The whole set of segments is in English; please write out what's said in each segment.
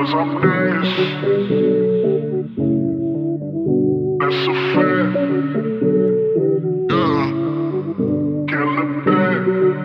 Because I'm nice. That's a fact. Yeah. Can't look back.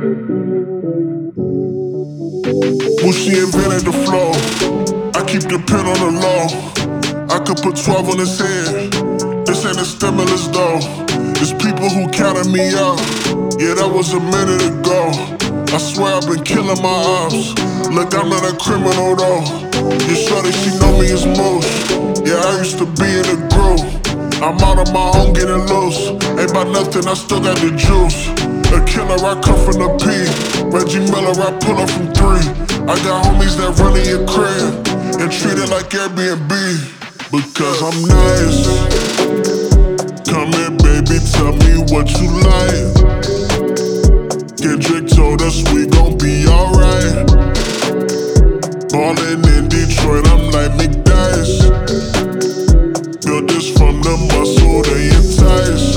Boosie invented the flow. I keep the pen on the low. I could put 12 on his head. This ain't a stimulus though. It's people who counted me out. Yeah, that was a minute ago. I swear I've been killing my ops. Look, I'm not a criminal though. You shorty, she know me as Moose. Yeah, I used to be in a group. I'm out on my own getting loose. Ain't about nothing, I still got the juice. A killer, I come from the P. Reggie Miller, I pull up from 3. I got homies that run in your crib and treat it like Airbnb. Because I'm nice. Come here, baby, tell me what you like. Kendrick told us we gon' be alright. Ballin' in Detroit, I'm like McDice. Built this from the muscle they entice.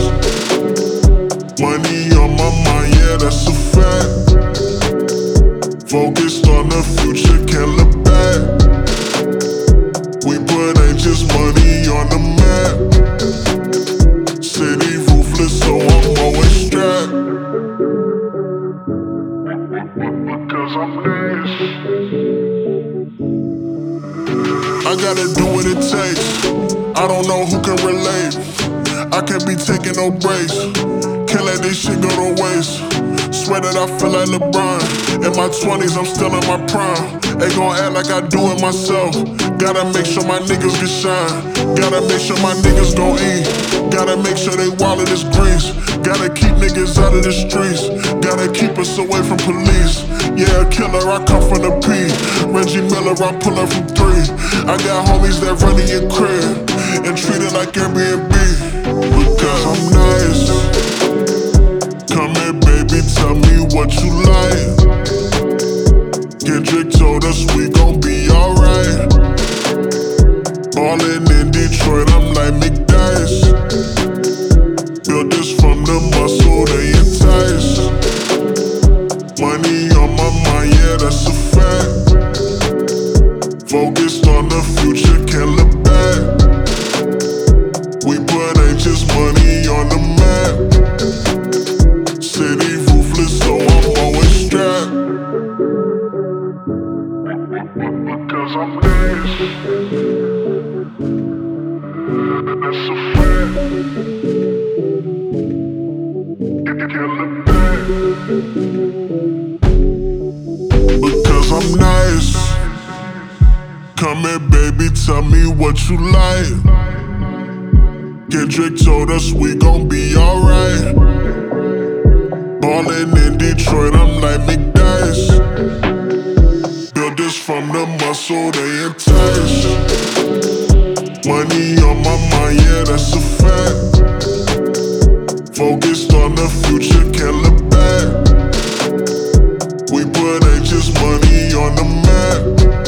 Money on my mind, yeah, that's a fact. Focused on the future, can't look back. We put ain't just money on the map. City ruthless, so I'm always strapped. Because I'm nice. I gotta do what it takes. I don't know who can relate. I can't be taking no breaks. Can't let this shit go to waste. Swear that I feel like LeBron. In my 20s, I'm still in my prime. Ain't gon' act like I do it myself. Gotta make sure my niggas get shine. Gotta make sure my niggas gon' eat. Gotta make sure they wallet is grease. Gotta keep niggas out of the streets. Gotta keep us away from police. Yeah, a killer, I come from the P. Reggie Miller, I pull up from 3. I got homies that run in your crib and treat it like Airbnb. Because I'm nice. Come here, baby, tell me what you like. Kendrick told us we gon' be alright. Ballin' in Detroit, I'm like McDice. Built this from the muscle they entice. Money on my mind, yeah, that's a fact. Focused on the future, can't look back. We put ain't just money on the map. City ruthless, so I'm always strapped. Because I'm nice. That's a fact. Can't look back. Because I'm nice. Come here, baby, tell me what you like. Kendrick told us we gon' be alright. Ballin' in Detroit, I'm like McDice. Built this from the muscle they entice. Money on my mind, yeah, that's a fact. Focused on the future, can't look back. We put ain't just money on the map.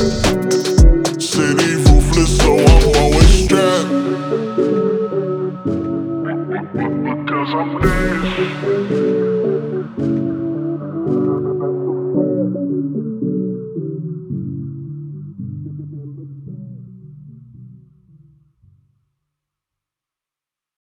City ruthless, so I'm always strapped. Because I'm nice.